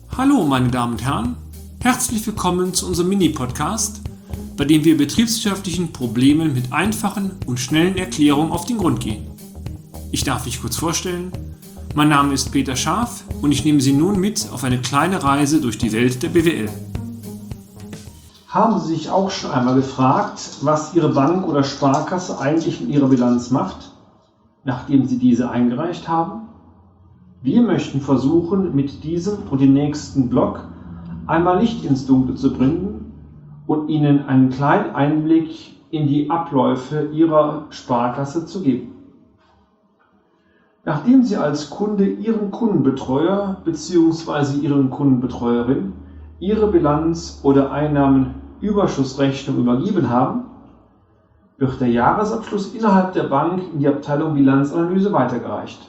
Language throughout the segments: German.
Hallo meine Damen und Herren, herzlich willkommen zu unserem Mini-Podcast, bei dem wir betriebswirtschaftlichen Problemen mit einfachen und schnellen Erklärungen auf den Grund gehen. Ich darf mich kurz vorstellen, mein Name ist Peter Scharf und ich nehme Sie nun mit auf eine kleine Reise durch die Welt der BWL. Haben Sie sich auch schon einmal gefragt, was Ihre Bank oder Sparkasse eigentlich in Ihrer Bilanz macht, nachdem Sie diese eingereicht haben? Wir möchten versuchen, mit diesem und dem nächsten Blog einmal Licht ins Dunkle zu bringen und Ihnen einen kleinen Einblick in die Abläufe Ihrer Sparkasse zu geben. Nachdem Sie als Kunde Ihrem Kundenbetreuer bzw. Ihren Kundenbetreuerin Ihre Bilanz oder Einnahmenüberschussrechnung übergeben haben, wird der Jahresabschluss innerhalb der Bank in die Abteilung Bilanzanalyse weitergereicht.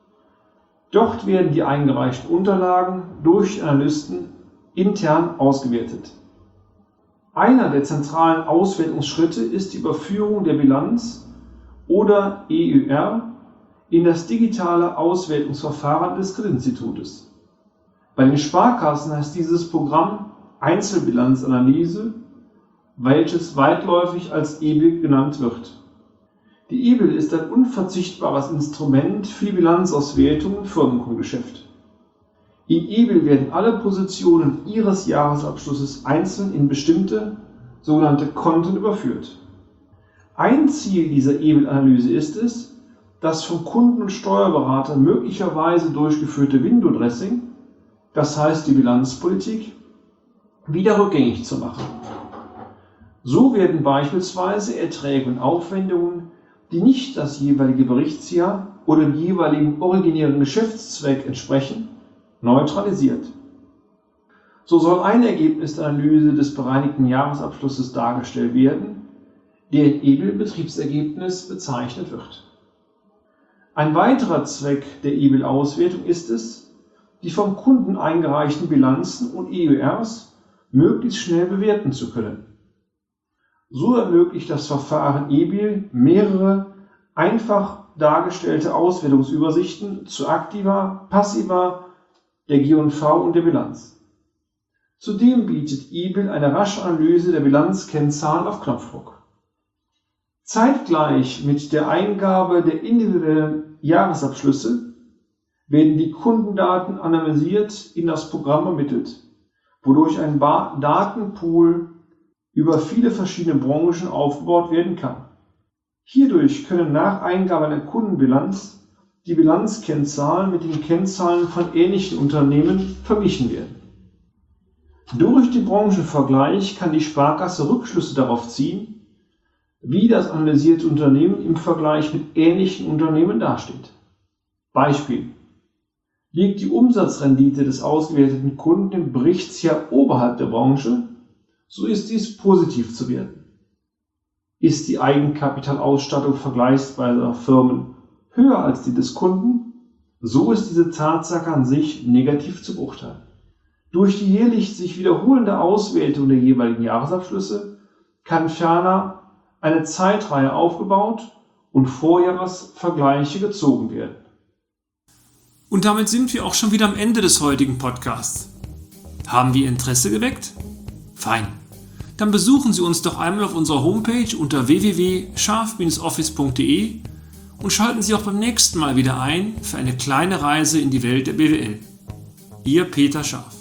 Dort werden die eingereichten Unterlagen durch die Analysten intern ausgewertet. Einer der zentralen Auswertungsschritte ist die Überführung der Bilanz oder EUR in das digitale Auswertungsverfahren des Kreditinstitutes. Bei den Sparkassen heißt dieses Programm Einzelbilanzanalyse, welches weitläufig als EBIL genannt wird. Die EBIL ist ein unverzichtbares Instrument für die Bilanzauswertung im Firmenkundengeschäft. In EBIL werden alle Positionen Ihres Jahresabschlusses einzeln in bestimmte sogenannte Konten überführt. Ein Ziel dieser EBIL-Analyse ist es, das vom Kunden und Steuerberater möglicherweise durchgeführte Window-Dressing, das heißt die Bilanzpolitik, wieder rückgängig zu machen. So werden beispielsweise Erträge und Aufwendungen, die nicht das jeweilige Berichtsjahr oder dem jeweiligen originären Geschäftszweck entsprechen, neutralisiert. So soll ein Ergebnis der Analyse des bereinigten Jahresabschlusses dargestellt werden, der in EBIL-Betriebsergebnis bezeichnet wird. Ein weiterer Zweck der EBIL-Auswertung ist es, die vom Kunden eingereichten Bilanzen und EURs möglichst schnell bewerten zu können. So ermöglicht das Verfahren EBIL mehrere einfach dargestellte Auswertungsübersichten zu Aktiva, Passiva, der G&V und der Bilanz. Zudem bietet EBIL eine rasche Analyse der Bilanzkennzahlen auf Knopfdruck. Zeitgleich mit der Eingabe der individuellen Jahresabschlüsse werden die Kundendaten anonymisiert in das Programm ermittelt, wodurch ein Datenpool über viele verschiedene Branchen aufgebaut werden kann. Hierdurch können nach Eingabe einer Kundenbilanz die Bilanzkennzahlen mit den Kennzahlen von ähnlichen Unternehmen verglichen werden. Durch den Branchenvergleich kann die Sparkasse Rückschlüsse darauf ziehen, wie das analysierte Unternehmen im Vergleich mit ähnlichen Unternehmen dasteht. Beispiel: Liegt die Umsatzrendite des ausgewerteten Kunden im Berichtsjahr oberhalb der Branche, so ist dies positiv zu werten. Ist die Eigenkapitalausstattung vergleichsweiser Firmen höher als die des Kunden, so ist diese Tatsache an sich negativ zu beurteilen. Durch die jährlich sich wiederholende Auswertung der jeweiligen Jahresabschlüsse kann ferner eine Zeitreihe aufgebaut und Vorjahresvergleiche gezogen werden. Und damit sind wir auch schon wieder am Ende des heutigen Podcasts. Haben wir Interesse geweckt? Fein. Dann besuchen Sie uns doch einmal auf unserer Homepage unter www.scharf-office.de und schalten Sie auch beim nächsten Mal wieder ein für eine kleine Reise in die Welt der BWL. Ihr Peter Scharf.